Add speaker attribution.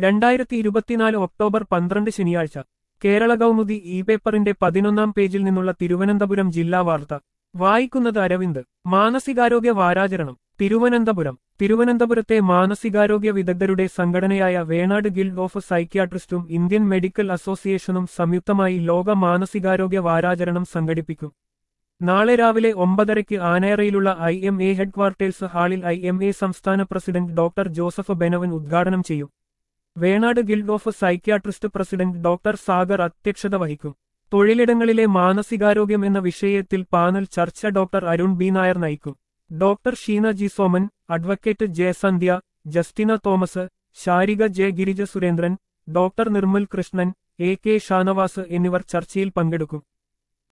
Speaker 1: 2024 October 12 ശനിയാഴ്ച Kerala Kaumudi E പേപ്പറിന്റെ 11-ാം പേജിൽ നിന്നുള്ള തിരുവനന്തപുരം ജില്ലാ വാർത്ത വായിക്കുന്നത് അരവിന്ദ്. മാനസികാരോഗ്യ വാരാചരണം തിരുവനന്തപുരത്തെ മാനസികാരോഗ്യ വിദഗ്ധരുടെ സംഘടനയായ വേണാട് ഗിൽഡ് ഓഫ് സൈക്യാട്രിസ്റ്റും ഇന്ത്യൻ മെഡിക്കൽ അസോസിയേഷനും സംയുക്തമായി ലോക മാനസികാരോഗ്യ വാരാചരണം സംഘടിപ്പിക്കും. നാളെ രാവിലെ 9:30-ക്ക് ആനയറയിലുള്ള IMA ഹെഡ്ക്വാർട്ടേഴ്സ് ഹാളിൽ IMA സംസ്ഥാന പ്രസിഡന്റ് ഡോക്ടർ ജോസഫ് ബെനവൻ ഉദ്ഘാടനം ചെയ്യും. Venad guild of psychiatrist president doctor Sagar അധ്യക്ഷത വഹിക്കും. തൊഴിലിടങ്ങളിലെ മാനസികാരോഗ്യം എന്ന വിഷയത്തിൽ പാനൽ ചർച്ച ഡോക്ടർ അരുൺ ബി നായർ നയിക്കും. Doctor Sheena G Soman, advocate Jayasandhya, Justina Thomas, Sharika J Girija Surendran, doctor Nirmal Krishnan, AK Shanavas എന്നിവർ ചർച്ചയിൽ പങ്കെടുക്കും.